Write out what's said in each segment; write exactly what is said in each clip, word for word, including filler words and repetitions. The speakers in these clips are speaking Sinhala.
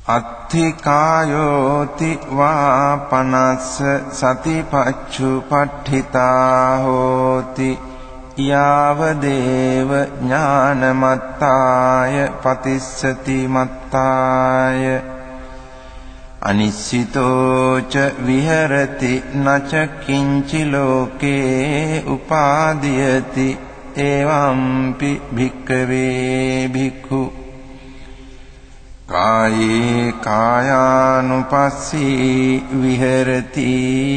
අත්ථිකායෝති වා පනස්ස සතිපච්චුපට්ඨිතා හෝති යාව දේව ඥානමත්තාය පතිස්සති මත්තාය අනිශ්චිතෝ ච විහෙරති නච කිංචි ලෝකේ උපාදීයති එවම්පි භික්ඛවේ භික්ඛු කායේ කායානුපස්සී විහෙරති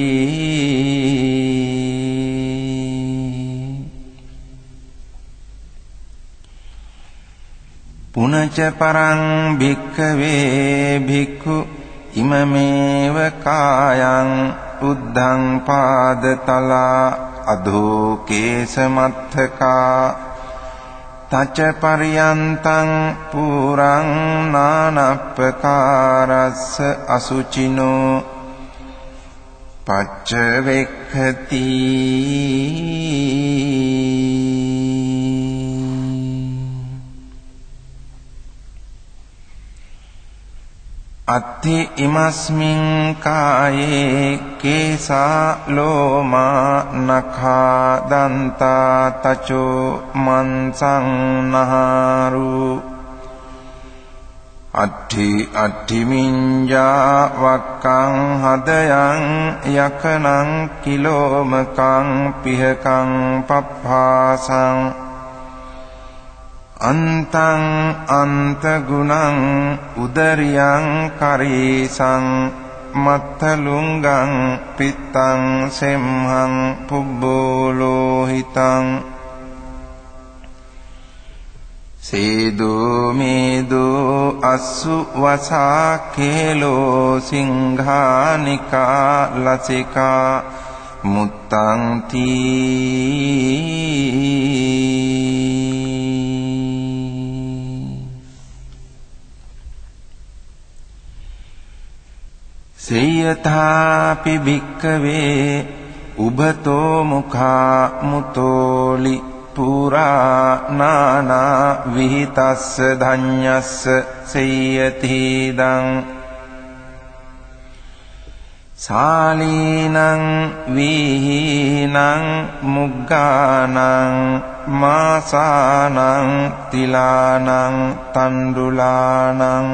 පුනච පරං භික්ඛවේ භික්ඛු ඉමමේව කායං උද්ධං පාදතලා අධෝ කේසමත්තකා තච පරියන්තං පුරං නානප්පකාරස්ස අසුචිනෝ පච්චවෙක්ඛති අත්ථි ඉමස්මින් කායේ කේසා ලෝමා නඛා දන්තා තචෝ මන්සං නහාරු අට්ඨි අට්ඨි මිඤ්ඤා වක්කං හදයන් යකනං කිලෝමකං පිහකං පප්පාසං අන්තං අන්ත ගුණං උදරියං කරීසං මත්තලුංගං පිත්තං සෙම්හං පුබ්බෝලෝහිතං සේදෝ මේදෝ අස්සු වසා කේලෝ සිංහානිකා ලසිකා මුත්තං තී සේයථාපි භික්ඛවේ උබතෝ මුඛා මුතෝලි පුරා නානා විහිතස්ස ධඤ්ඤස්ස සේයතිදං සාලීනං විහීනං මුග්ගානං මාසානං තිලානං තණ්ඩුලානං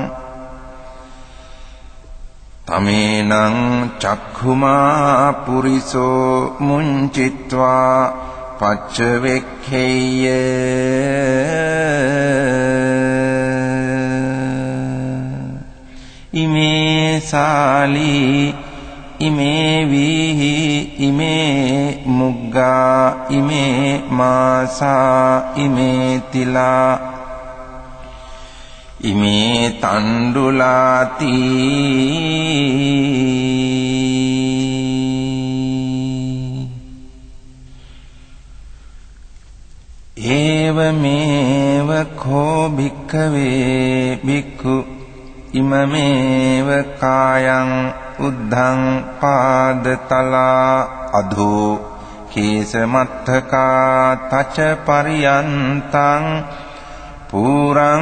තමේනං චක්ඛුමා පුරිසෝ මුංචිත්වා පච්චවෙක්ඛේය ඉමේ සාලී ඉමේ වීහි ඉමේ මුග්ගා ඉමේ මාසා ඉමේ තිලා ඉමේ තණ්ඩුලාති ඒවමේව කෝ භික්ඛවේ භික්ඛු ඉමමේව කායං උද්ධං පාදතලා අධෝ කේසමත්තකා තච පරියන්තං පුරං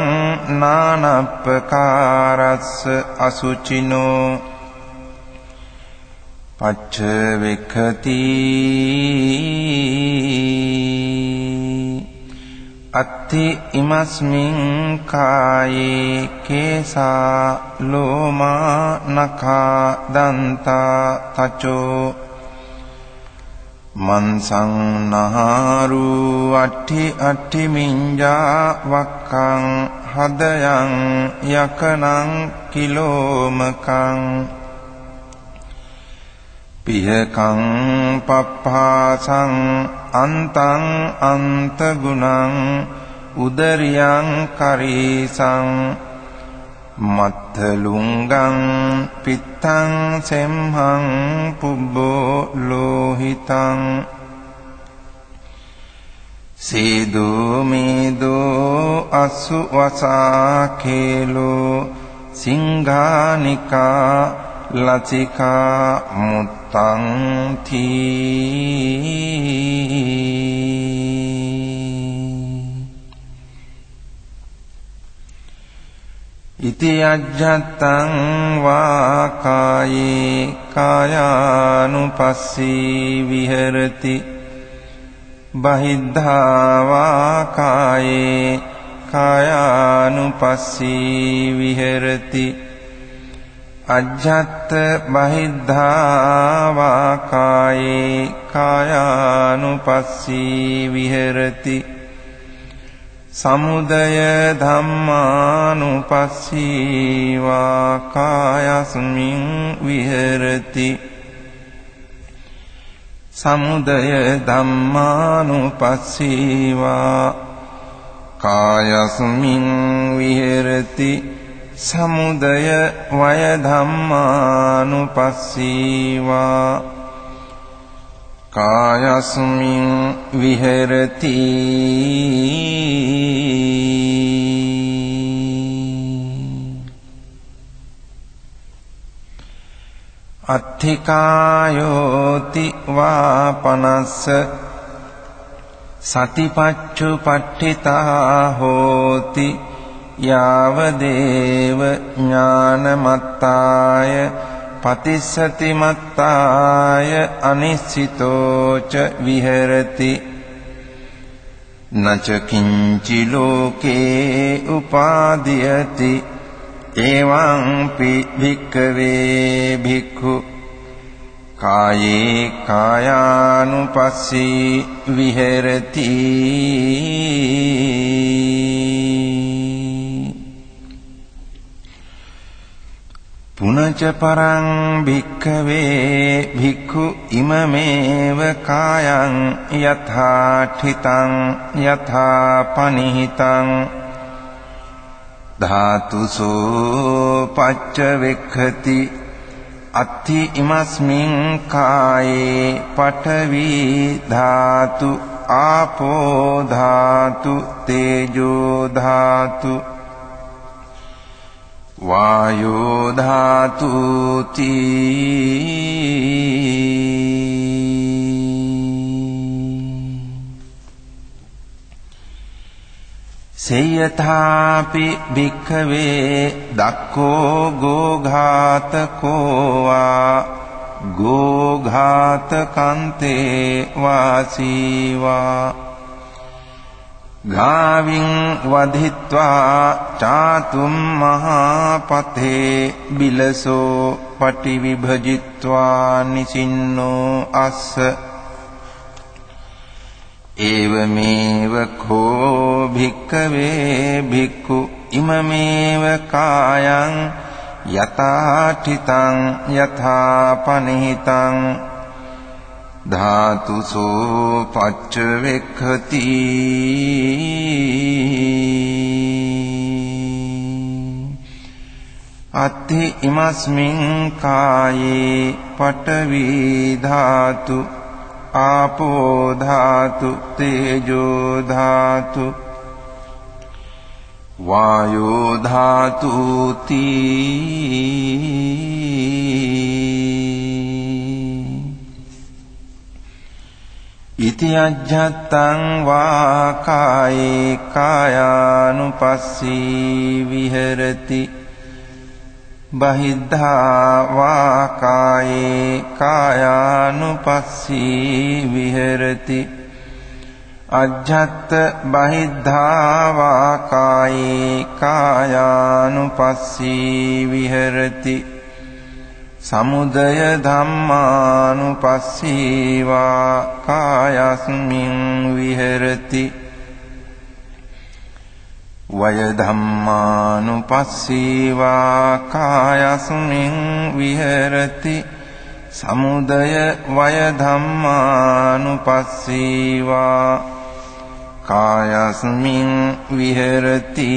නානප්පකාරස්ස අසුචිනෝ පච්චවෙක්ඛති අත්ථි ඉමස්මින් කායේ කේසා ලෝමා නඛා දන්තා තචෝ මන්සං නහාරු අට්ඨි අට්ඨි මිඤ්ඤා වක්කං හදයන් යකනං කිලෝමකං පිහකං පප්පාසං අන්තං අන්ත ගුණං උදරියං කරීසං මත්තලුංගං පිත්තං සෙම්හං පුබ්බෝ ලෝහිතං සේදෝ මේදෝ අස්සු වසා කේලෝ සිංහානිකා ලසිකා මුත්තං තී ඉති අජ්ජත්තං වා කායේ කායානුපස්සී විහෙරති බහිද්ධා වා කායේ කායානුපස්සී විහෙරති අජ්ජත් බහිද්ධා වා කායේ කායානුපස්සී විහෙරති සමුදය ධම්මානුපස්සී වා කායස්මින් විහෙරති සමුදය ධම්මානුපස්සී වා කායස්මින් විහෙරති සමුදය වය ධම්මානුපස්සී වා කායස්මින් විහෙරති අත්ථිකායෝති වාපනස්ස සතිපච්චුපට්ඨිතා හෝති යාවදේව ඥානමත්තාය පතිස්සති මත්තාය අනිස්සිතෝච විහෙරති නච කිංචි ලෝකේ උපාදීයති එවං පි භික්ඛවේ භික්ඛු කායේ කායානුපස්සී විහෙරති පුනච පරං භික්ඛවේ භික්ඛු ඉමමේව කායං යථාඨිතං යථා පනිහිතං ධාතුසෝ පච්චවෙක්ඛති අත්ථි ඉමස්මින් කායේ පඨවි ධාතු ආපෝ ධාතු තේජෝ ධාතු වායෝ ධාතු සේයථාපි භික්ඛවේ දක්ඛෝ ගෝඝාතකෝ වා ගෝඝාතකන්තේ වාසීවා ගාවින් වධිත්වා චාතුම් මහාපතේ බිලසෝ පටිවිභජිත්වා නිසින්නෝ අස්ස ඒවමේව කෝ භික්ඛවේ භික්ඛු ඉමමේව කායං යථාඨිතං යථාපනිහිතං ධාතුසෝ පච්චවෙක්ඛති අත්ථි ඉමස්මින් කායේ පඨවි ධාතු ආපෝ ධාතු තේජෝ ධාතු වායෝ ධාතු ඉති අජ්ජත්තං වා කායේ කායානුපස්සී විහෙරති බහිද්ධා වා කායේ කායානුපස්සී විහෙරති අජ්ජත් බහිද්ධා වා කායේ කායානුපස්සී විහෙරති සමුදය ධම්මානුපස්සී වා කායස්මින් විහෙරති වය ධම්මානුපස්සී වා කායස්මින් විහෙරති සමුදය වය ධම්මානුපස්සී වා කායස්මින් විහෙරති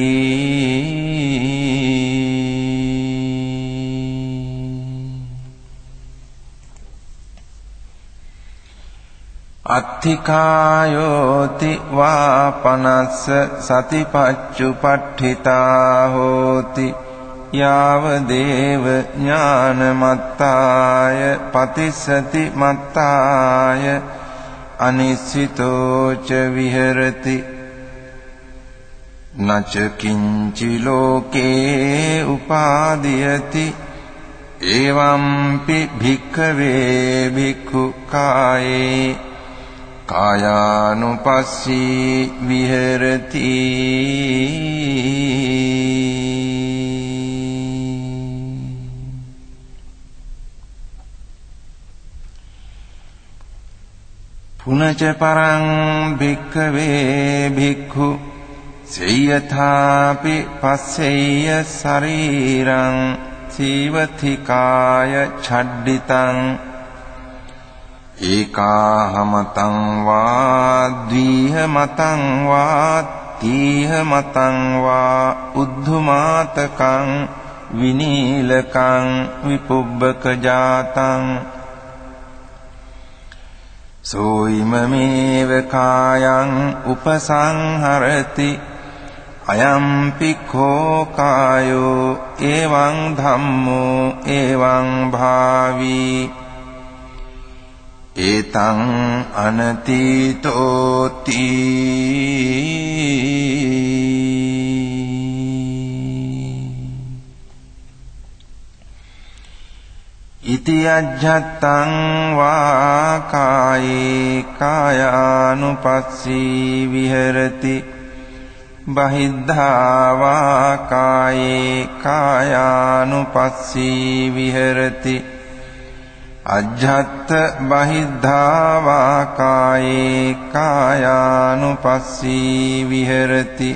අත්ථිකායෝති වාපනස්ස සතිපච්චුපට්ඨිතා හෝති යාවදේව ඥානමත්තාය පතිස්සති මත්තාය අනිස්සිතෝච විහෙරති නච කිංචි ලෝකේ උපාදීයති එවම්පි භික්ඛවේ භික්ඛු කායේ කායානුපස්සී විහෙරති පුනච පරං භික්ඛවේ භික්ඛු සේයථාපි පස්සෙය්‍ය ශරීරං සීවතිකාය ඡඩ්ඩිතං ඒකාහමතං වා ද්විහමතං වා තීහමතං වා උද්ධමාතකං විනීලකං විපුබ්බක ජාතං සෝයිමමේව කායං උපසංහරති අයම්පි කෝ කායෝ එවං ධම්මෝ එවං භාවී ඒතං අනතීතෝති ඉති අජ්ජත්තං වා කායේ කායානුපස්සී විහෙරති බහිද්ධා වා කායේ කායානුපස්සී විහෙරති අජ්ජත් බහිද්ධා වා කායේ කායානුපස්සී විහෙරති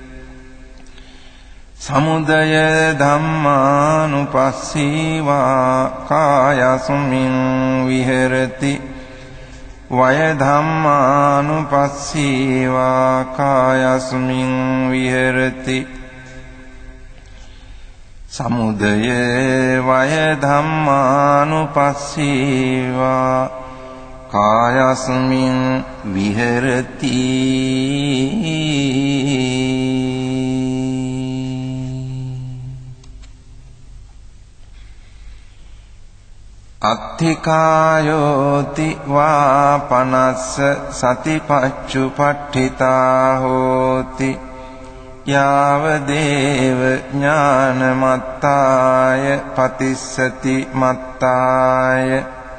සමුදය ධම්මානුපස්සී වා කායස්මින් විහෙරති වය ධම්මානුපස්සී වා කායස්මින් විහෙරති සමුදය වය ධම්මානුපස්සී වා කායස්මින් විහෙරති අත්ථිකායෝති වා පනස්ස සතිපච්චුපට්ඨිතා හෝති යාව දේව ඥානමත්තාය පතිස්සති මත්තාය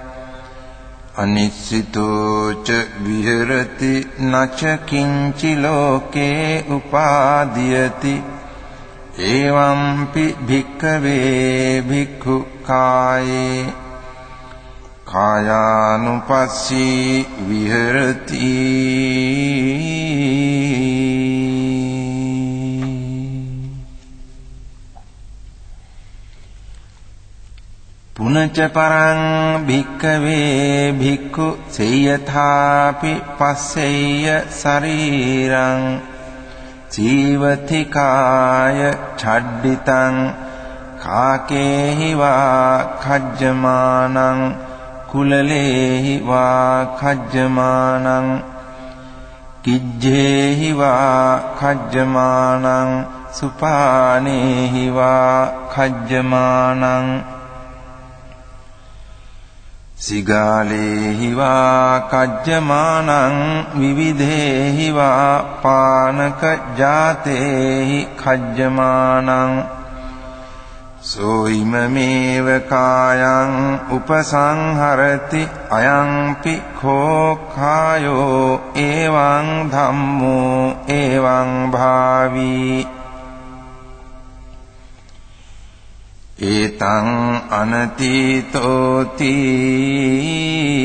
අනිස්සිතෝ ච විහෙරති නච කිංචි ලෝකේ උපාදීයති එවම්පි භික්ඛවේ භික්ඛු කායේ කායානුපස්සී විහෙරති පුනච පරං භික්ඛවේ භික්ඛු සේයථාපි පස්සෙය්‍ය ශරීරං ජීවතිකාය ඡඩ්ඩිතං කාකේහි වා khajjamaනං කුලලේහි වා khajjamaනං කිජ්ජේහි වා khajjamaනං සුපානේහි වා khajjamaනං සිගාලේහි වා khajjamaනං විවිධේහි වා පානක ජාතේහි khajjamaනං සෝයිමමේව කායං උපසංහරති අයංපි කෝ කායෝ එවං ධම්මෝ එවං භාවී ඒතං අනතීතෝති